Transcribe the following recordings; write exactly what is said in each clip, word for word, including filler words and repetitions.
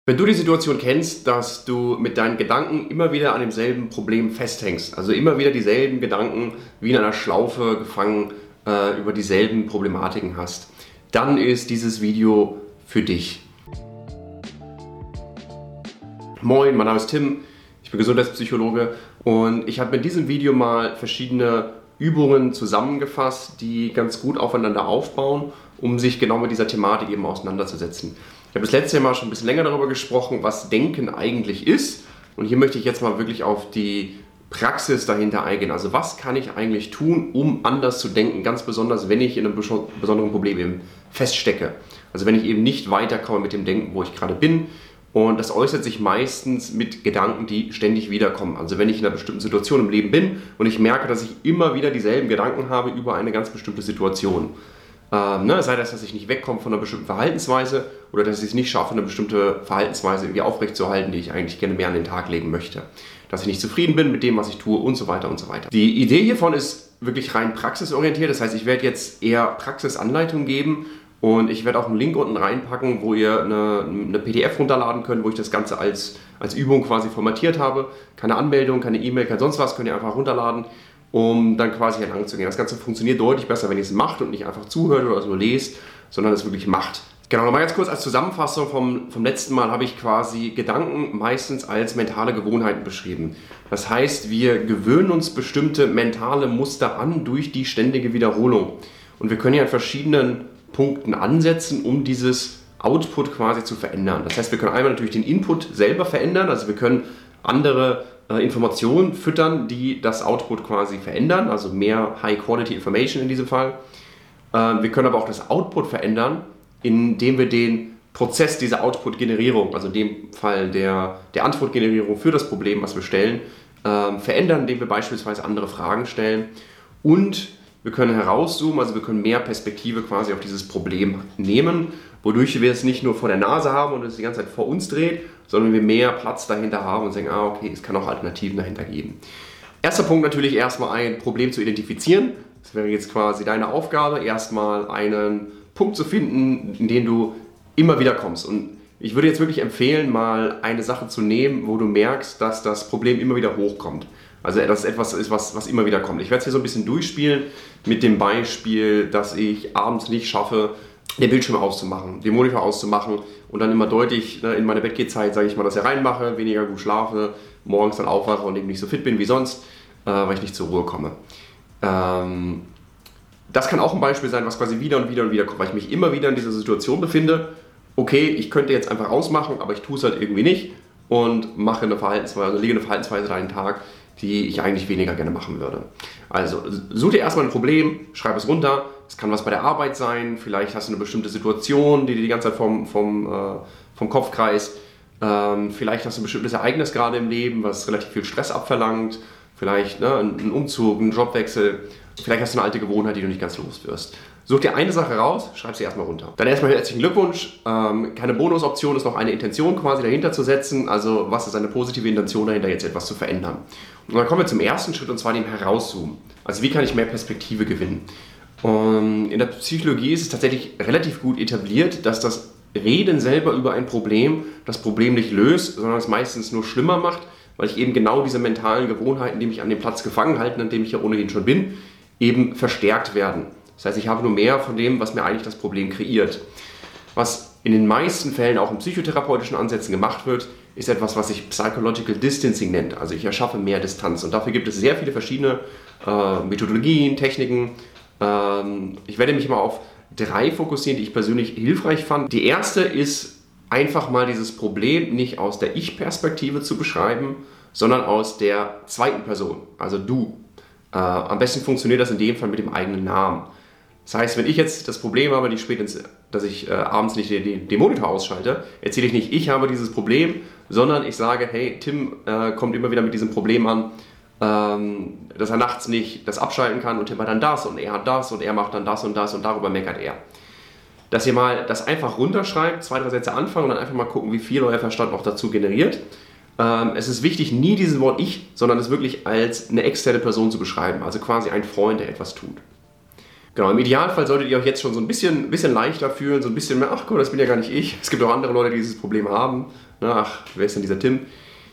Wenn du die Situation kennst, dass du mit deinen Gedanken immer wieder an demselben Problem festhängst, also immer wieder dieselben Gedanken wie in einer Schlaufe gefangen äh, über dieselben Problematiken hast, dann ist dieses Video für dich. Moin, mein Name ist Tim, ich bin Gesundheitspsychologe und ich habe mit diesem Video mal verschiedene Übungen zusammengefasst, die ganz gut aufeinander aufbauen, um sich genau mit dieser Thematik eben auseinanderzusetzen. Ich habe das letzte Mal schon ein bisschen länger darüber gesprochen, was Denken eigentlich ist. Und hier möchte ich jetzt mal wirklich auf die Praxis dahinter eingehen. Also was kann ich eigentlich tun, um anders zu denken? Ganz besonders, wenn ich in einem besonderen Problem eben feststecke. Also wenn ich eben nicht weiterkomme mit dem Denken, wo ich gerade bin. Und das äußert sich meistens mit Gedanken, die ständig wiederkommen. Also wenn ich in einer bestimmten Situation im Leben bin und ich merke, dass ich immer wieder dieselben Gedanken habe über eine ganz bestimmte Situation. Ähm, ne, sei das, dass ich nicht wegkomme von einer bestimmten Verhaltensweise oder dass ich es nicht schaffe, eine bestimmte Verhaltensweise irgendwie aufrechtzuerhalten, die ich eigentlich gerne mehr an den Tag legen möchte. Dass ich nicht zufrieden bin mit dem, was ich tue und so weiter und so weiter. Die Idee hiervon ist wirklich rein praxisorientiert. Das heißt, ich werde jetzt eher Praxisanleitungen geben und ich werde auch einen Link unten reinpacken, wo ihr eine, eine P D F runterladen könnt, wo ich das Ganze als, als Übung quasi formatiert habe. Keine Anmeldung, keine E-Mail, kein sonst was, könnt ihr einfach runterladen, um dann quasi hier lang zu gehen. Das Ganze funktioniert deutlich besser, wenn ihr es macht und nicht einfach zuhört oder so lest, sondern es wirklich macht. Genau, nochmal ganz kurz als Zusammenfassung vom, vom letzten Mal habe ich quasi Gedanken meistens als mentale Gewohnheiten beschrieben. Das heißt, wir gewöhnen uns bestimmte mentale Muster an durch die ständige Wiederholung. Und wir können ja an verschiedenen Punkten ansetzen, um dieses Output quasi zu verändern. Das heißt, wir können einmal natürlich den Input selber verändern, also wir können andere Informationen füttern, die das Output quasi verändern, also mehr High-Quality Information in diesem Fall. Wir können aber auch das Output verändern, indem wir den Prozess dieser Output-Generierung, also in dem Fall der, der Antwortgenerierung für das Problem, was wir stellen, verändern, indem wir beispielsweise andere Fragen stellen. Und wir können herauszoomen, also wir können mehr Perspektive quasi auf dieses Problem nehmen, wodurch wir es nicht nur vor der Nase haben und es die ganze Zeit vor uns dreht, sondern wir mehr Platz dahinter haben und sagen, ah okay, es kann auch Alternativen dahinter geben. Erster Punkt natürlich erstmal ein Problem zu identifizieren. Das wäre jetzt quasi deine Aufgabe, erstmal einen Punkt zu finden, in den du immer wieder kommst. Und ich würde jetzt wirklich empfehlen, mal eine Sache zu nehmen, wo du merkst, dass das Problem immer wieder hochkommt. Also dass es etwas ist, was, was immer wieder kommt. Ich werde es hier so ein bisschen durchspielen mit dem Beispiel, dass ich abends nicht schaffe, den Bildschirm auszumachen, den Monitor auszumachen und dann immer deutlich ne, in meine Bettgehzeit, sage ich mal, dass ich reinmache, weniger gut schlafe, morgens dann aufwache und eben nicht so fit bin wie sonst, äh, weil ich nicht zur Ruhe komme. Ähm, das kann auch ein Beispiel sein, was quasi wieder und wieder und wieder kommt, weil ich mich immer wieder in dieser Situation befinde. Okay, ich könnte jetzt einfach ausmachen, aber ich tue es halt irgendwie nicht und mache eine Verhaltensweise, also lege eine Verhaltensweise an den Tag, die ich eigentlich weniger gerne machen würde. Also such dir erstmal ein Problem, schreib es runter. Es kann was bei der Arbeit sein, vielleicht hast du eine bestimmte Situation, die dir die ganze Zeit vom, vom, äh, vom Kopf kreist. Ähm, vielleicht hast du ein bestimmtes Ereignis gerade im Leben, was relativ viel Stress abverlangt. Vielleicht ne, ein Umzug, ein Jobwechsel. Vielleicht hast du eine alte Gewohnheit, die du nicht ganz los wirst. Such dir eine Sache raus, schreib sie erstmal runter. Dann erstmal herzlichen Glückwunsch. Ähm, keine Bonusoption ist noch eine Intention quasi dahinter zu setzen. Also was ist eine positive Intention dahinter, jetzt etwas zu verändern. Und dann kommen wir zum ersten Schritt und zwar dem Herauszoomen. Also wie kann ich mehr Perspektive gewinnen? Und in der Psychologie ist es tatsächlich relativ gut etabliert, dass das Reden selber über ein Problem das Problem nicht löst, sondern es meistens nur schlimmer macht, weil ich eben genau diese mentalen Gewohnheiten, die mich an dem Platz gefangen halten, an dem ich ja ohnehin schon bin, eben verstärkt werden. Das heißt, ich habe nur mehr von dem, was mir eigentlich das Problem kreiert. Was in den meisten Fällen auch in psychotherapeutischen Ansätzen gemacht wird, ist etwas, was sich Psychological Distancing nennt. Also ich erschaffe mehr Distanz. Und dafür gibt es sehr viele verschiedene äh, Methodologien, Techniken. Ähm, ich werde mich mal auf drei fokussieren, die ich persönlich hilfreich fand. Die erste ist, einfach mal dieses Problem nicht aus der Ich-Perspektive zu beschreiben, sondern aus der zweiten Person, also du. Äh, am besten funktioniert das in dem Fall mit dem eigenen Namen. Das heißt, wenn ich jetzt das Problem habe, die spätestens, dass ich äh, abends nicht den, den Monitor ausschalte, erzähle ich nicht, ich habe dieses Problem, sondern ich sage, hey, Tim äh, kommt immer wieder mit diesem Problem an, ähm, dass er nachts nicht das abschalten kann und Tim hat dann das und er hat das und er macht dann das und das und darüber meckert er. Dass ihr mal das einfach runterschreibt, zwei, drei Sätze anfangen und dann einfach mal gucken, wie viel euer Verstand noch dazu generiert. Ähm, es ist wichtig, nie dieses Wort ich, sondern es wirklich als eine externe Person zu beschreiben, also quasi ein Freund, der etwas tut. Genau, im Idealfall solltet ihr euch jetzt schon so ein bisschen, bisschen leichter fühlen, so ein bisschen mehr, ach guck, das bin ja gar nicht ich. Es gibt auch andere Leute, die dieses Problem haben. Na, ach, wer ist denn dieser Tim?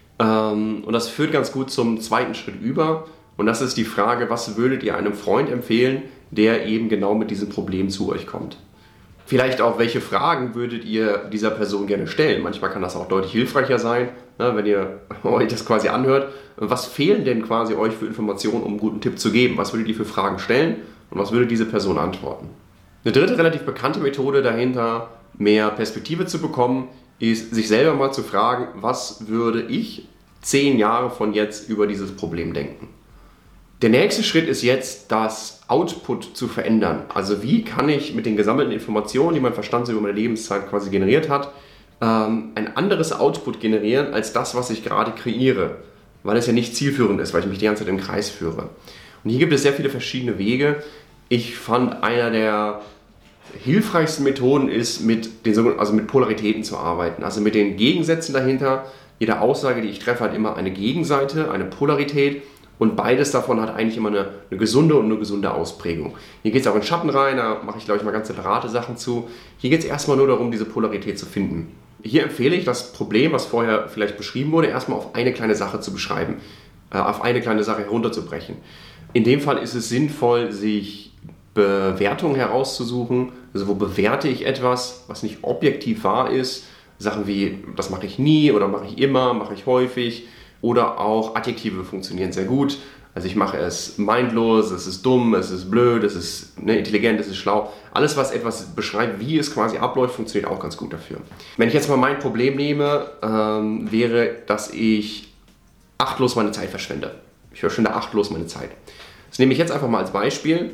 Ähm, und das führt ganz gut zum zweiten Schritt über. Und das ist die Frage, was würdet ihr einem Freund empfehlen, der eben genau mit diesem Problem zu euch kommt? Vielleicht auch, welche Fragen würdet ihr dieser Person gerne stellen? Manchmal kann das auch deutlich hilfreicher sein, ne, wenn ihr euch das quasi anhört. Was fehlen denn quasi euch für Informationen, um einen guten Tipp zu geben? Was würdet ihr für Fragen stellen und was würde diese Person antworten? Eine dritte relativ bekannte Methode dahinter, mehr Perspektive zu bekommen, ist, sich selber mal zu fragen, was würde ich zehn Jahre von jetzt über dieses Problem denken? Der nächste Schritt ist jetzt, das Output zu verändern. Also wie kann ich mit den gesammelten Informationen, die mein Verstand so über meine Lebenszeit quasi generiert hat, ähm, ein anderes Output generieren als das, was ich gerade kreiere, weil es ja nicht zielführend ist, weil ich mich die ganze Zeit im Kreis führe. Und hier gibt es sehr viele verschiedene Wege. Ich fand, einer der hilfreichsten Methoden ist, mit, den, also mit Polaritäten zu arbeiten, also mit den Gegensätzen dahinter. Jede Aussage, die ich treffe, hat immer eine Gegenseite, eine Polarität. Und beides davon hat eigentlich immer eine, eine gesunde und eine gesunde Ausprägung. Hier geht es auch in Schatten rein, da mache ich, glaube ich, mal ganz separate Sachen zu. Hier geht es erstmal nur darum, diese Polarität zu finden. Hier empfehle ich, das Problem, was vorher vielleicht beschrieben wurde, erstmal auf eine kleine Sache zu beschreiben, äh, auf eine kleine Sache herunterzubrechen. In dem Fall ist es sinnvoll, sich Bewertungen herauszusuchen. Also wo bewerte ich etwas, was nicht objektiv wahr ist. Sachen wie, das mache ich nie oder mache ich immer, mache ich häufig. Oder auch Adjektive funktionieren sehr gut. Also ich mache es mindlos, es ist dumm, es ist blöd, es ist ne, intelligent, es ist schlau. Alles, was etwas beschreibt, wie es quasi abläuft, funktioniert auch ganz gut dafür. Wenn ich jetzt mal mein Problem nehme, ähm, wäre, dass ich achtlos meine Zeit verschwende. Ich verschwende achtlos meine Zeit. Das nehme ich jetzt einfach mal als Beispiel.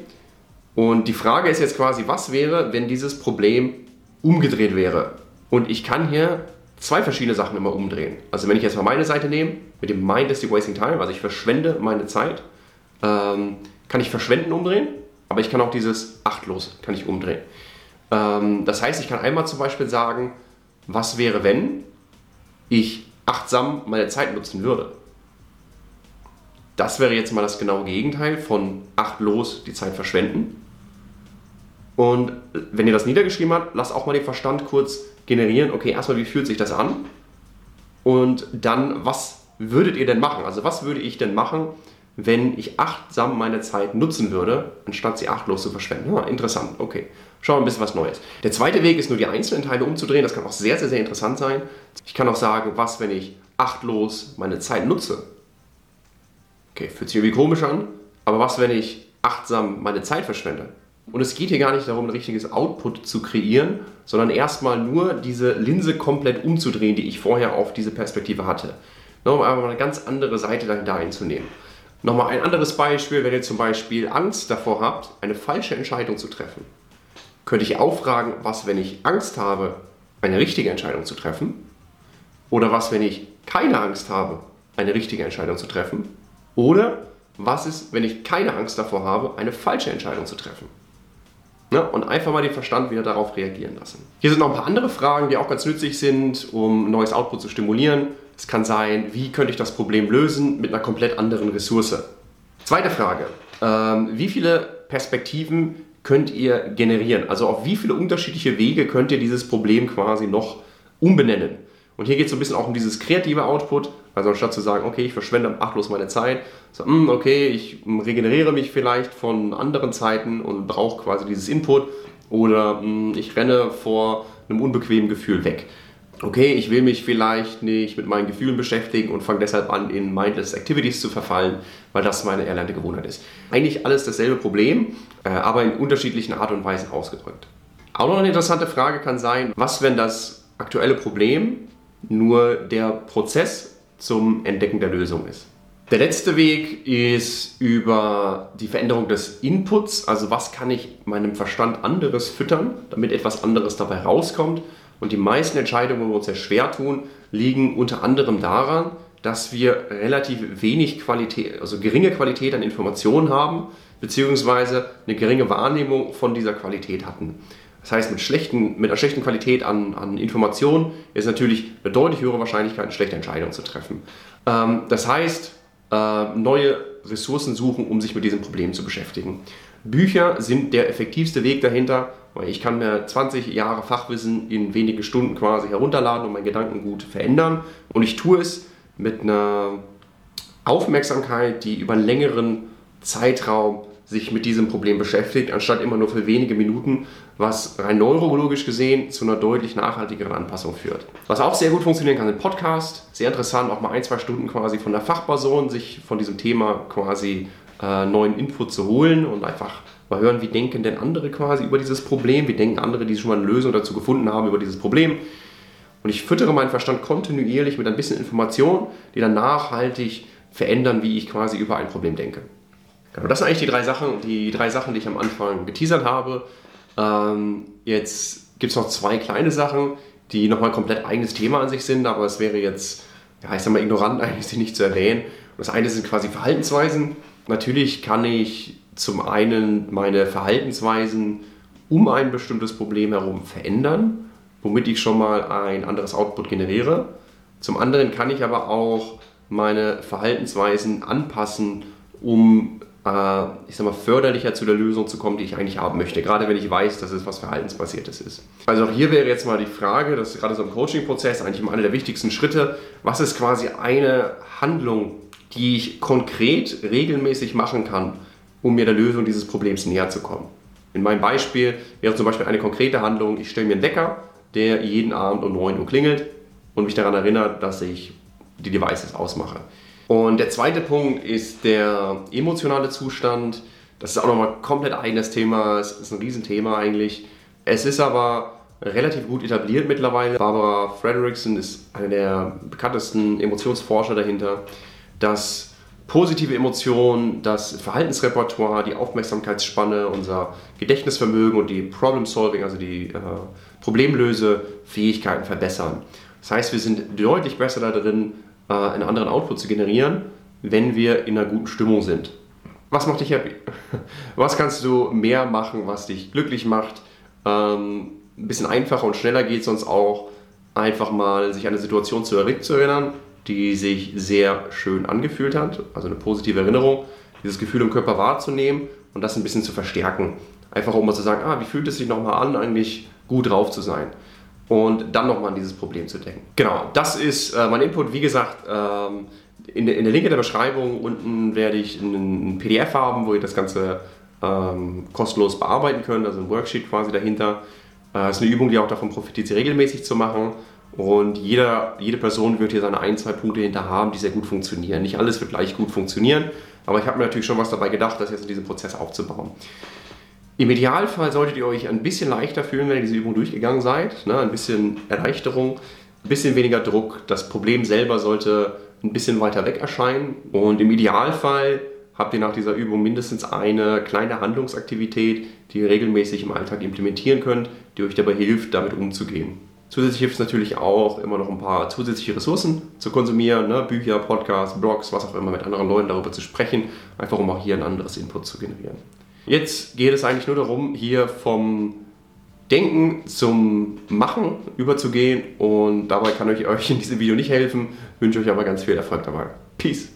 Und die Frage ist jetzt quasi, was wäre, wenn dieses Problem umgedreht wäre? Und ich kann hier zwei verschiedene Sachen immer umdrehen. Also wenn ich jetzt mal meine Seite nehme, mit dem Mind is the wasting time, also ich verschwende meine Zeit, ähm, kann ich verschwenden umdrehen, aber ich kann auch dieses achtlos kann ich umdrehen. Ähm, das heißt, ich kann einmal zum Beispiel sagen, was wäre, wenn ich achtsam meine Zeit nutzen würde? Das wäre jetzt mal das genaue Gegenteil von achtlos die Zeit verschwenden. Und wenn ihr das niedergeschrieben habt, lasst auch mal den Verstand kurz generieren. Okay, erstmal, wie fühlt sich das an? Und dann, was würdet ihr denn machen? Also was würde ich denn machen, wenn ich achtsam meine Zeit nutzen würde, anstatt sie achtlos zu verschwenden? Ja, interessant, okay. Schauen wir ein bisschen was Neues. Der zweite Weg ist nur die einzelnen Teile umzudrehen. Das kann auch sehr, sehr, sehr interessant sein. Ich kann auch sagen, was, wenn ich achtlos meine Zeit nutze? Okay, fühlt sich irgendwie komisch an. Aber was, wenn ich achtsam meine Zeit verschwende? Und es geht hier gar nicht darum, ein richtiges Output zu kreieren, sondern erstmal nur diese Linse komplett umzudrehen, die ich vorher auf diese Perspektive hatte. Nochmal einfach mal eine ganz andere Seite dahinter einzunehmen. Nochmal ein anderes Beispiel, wenn ihr zum Beispiel Angst davor habt, eine falsche Entscheidung zu treffen. Könnte ich auch fragen, was, wenn ich Angst habe, eine richtige Entscheidung zu treffen? Oder was, wenn ich keine Angst habe, eine richtige Entscheidung zu treffen? Oder was ist, wenn ich keine Angst davor habe, eine falsche Entscheidung zu treffen? Ja, und einfach mal den Verstand wieder darauf reagieren lassen. Hier sind noch ein paar andere Fragen, die auch ganz nützlich sind, um neues Output zu stimulieren. Es kann sein, wie könnte ich das Problem lösen mit einer komplett anderen Ressource? Zweite Frage, ähm, wie viele Perspektiven könnt ihr generieren? Also auf wie viele unterschiedliche Wege könnt ihr dieses Problem quasi noch umbenennen? Und hier geht es so ein bisschen auch um dieses kreative Output. Also anstatt zu sagen, okay, ich verschwende achtlos meine Zeit, so, okay, ich regeneriere mich vielleicht von anderen Zeiten und brauche quasi dieses Input, oder ich renne vor einem unbequemen Gefühl weg. Okay, ich will mich vielleicht nicht mit meinen Gefühlen beschäftigen und fange deshalb an, in mindless Activities zu verfallen, weil das meine erlernte Gewohnheit ist. Eigentlich alles dasselbe Problem, aber in unterschiedlichen Art und Weisen ausgedrückt. Auch noch eine interessante Frage kann sein, was, wenn das aktuelle Problem nur der Prozess zum Entdecken der Lösung ist. Der letzte Weg ist über die Veränderung des Inputs, also was kann ich meinem Verstand anderes füttern, damit etwas anderes dabei rauskommt. Und die meisten Entscheidungen, wo wir uns sehr schwer tun, liegen unter anderem daran, dass wir relativ wenig Qualität, also geringe Qualität an Informationen haben, beziehungsweise eine geringe Wahrnehmung von dieser Qualität hatten. Das heißt, mit, schlechten, mit einer schlechten Qualität an, an Informationen ist natürlich eine deutlich höhere Wahrscheinlichkeit, eine schlechte Entscheidung zu treffen. Ähm, das heißt, äh, neue Ressourcen suchen, um sich mit diesem Problem zu beschäftigen. Bücher sind der effektivste Weg dahinter, weil ich kann mir zwanzig Jahre Fachwissen in wenige Stunden quasi herunterladen und mein Gedankengut verändern. Und ich tue es mit einer Aufmerksamkeit, die über einen längeren Zeitraum sich mit diesem Problem beschäftigt, anstatt immer nur für wenige Minuten, was rein neurologisch gesehen zu einer deutlich nachhaltigeren Anpassung führt. Was auch sehr gut funktionieren kann, sind Podcasts. Sehr interessant, auch mal ein, zwei Stunden quasi von der Fachperson sich von diesem Thema quasi äh, neuen Input zu holen und einfach mal hören, wie denken denn andere quasi über dieses Problem, wie denken andere, die schon mal eine Lösung dazu gefunden haben über dieses Problem. Und ich füttere meinen Verstand kontinuierlich mit ein bisschen Information, die dann nachhaltig verändern, wie ich quasi über ein Problem denke. Genau, das sind eigentlich die drei Sachen, die drei Sachen, die ich am Anfang geteasert habe. Ähm, jetzt gibt es noch zwei kleine Sachen, die nochmal ein komplett eigenes Thema an sich sind, aber es wäre jetzt, ja, ich sag mal, ignorant eigentlich, sie nicht zu erwähnen. Das eine sind quasi Verhaltensweisen. Natürlich kann ich zum einen meine Verhaltensweisen um ein bestimmtes Problem herum verändern, womit ich schon mal ein anderes Output generiere. Zum anderen kann ich aber auch meine Verhaltensweisen anpassen, um äh, ich sag mal, förderlicher zu der Lösung zu kommen, die ich eigentlich haben möchte. Gerade wenn ich weiß, dass es was Verhaltensbasiertes ist. Also auch hier wäre jetzt mal die Frage, das ist gerade so im Coaching-Prozess eigentlich immer einer der wichtigsten Schritte, was ist quasi eine Handlung, die ich konkret regelmäßig machen kann, um mir der Lösung dieses Problems näher zu kommen. In meinem Beispiel wäre zum Beispiel eine konkrete Handlung, ich stelle mir einen Wecker, der jeden Abend um neun Uhr klingelt und mich daran erinnert, dass ich die Devices ausmache. Und der zweite Punkt ist der emotionale Zustand. Das ist auch nochmal ein komplett eigenes Thema, es ist ein Riesenthema eigentlich. Es ist aber relativ gut etabliert mittlerweile. Barbara Fredrickson ist eine der bekanntesten Emotionsforscher dahinter, dass positive Emotionen, das Verhaltensrepertoire, die Aufmerksamkeitsspanne, unser Gedächtnisvermögen und die Problem-Solving, also die äh, Problemlösefähigkeiten verbessern. Das heißt, wir sind deutlich besser da drin, äh, einen anderen Output zu generieren, wenn wir in einer guten Stimmung sind. Was macht dich happy? Was kannst du mehr machen, was dich glücklich macht? Ähm, ein bisschen einfacher und schneller geht sonst auch, einfach mal sich an eine Situation zurückzuerinnern, die sich sehr schön angefühlt hat, also eine positive Erinnerung, dieses Gefühl im Körper wahrzunehmen und das ein bisschen zu verstärken. Einfach um mal zu sagen, ah, wie fühlt es sich nochmal an, eigentlich gut drauf zu sein. Und dann nochmal an dieses Problem zu denken. Genau, das ist äh, mein Input. Wie gesagt, ähm, in, de, in der Link in der Beschreibung unten werde ich ein P D F haben, wo ihr das Ganze ähm, kostenlos bearbeiten könnt, also ein Worksheet quasi dahinter. Äh, das ist eine Übung, die auch davon profitiert, sie regelmäßig zu machen. Und jeder, jede Person wird hier seine ein, zwei Punkte hinter haben, die sehr gut funktionieren. Nicht alles wird gleich gut funktionieren, aber ich habe mir natürlich schon was dabei gedacht, das jetzt in diesem Prozess aufzubauen. Im Idealfall solltet ihr euch ein bisschen leichter fühlen, wenn ihr diese Übung durchgegangen seid. Ne? Ein bisschen Erleichterung, ein bisschen weniger Druck. Das Problem selber sollte ein bisschen weiter weg erscheinen. Und im Idealfall habt ihr nach dieser Übung mindestens eine kleine Handlungsaktivität, die ihr regelmäßig im Alltag implementieren könnt, die euch dabei hilft, damit umzugehen. Zusätzlich hilft es natürlich auch, immer noch ein paar zusätzliche Ressourcen zu konsumieren, ne? Bücher, Podcasts, Blogs, was auch immer, mit anderen Leuten darüber zu sprechen, einfach um auch hier ein anderes Input zu generieren. Jetzt geht es eigentlich nur darum, hier vom Denken zum Machen überzugehen und dabei kann ich euch in diesem Video nicht helfen, wünsche euch aber ganz viel Erfolg dabei. Peace!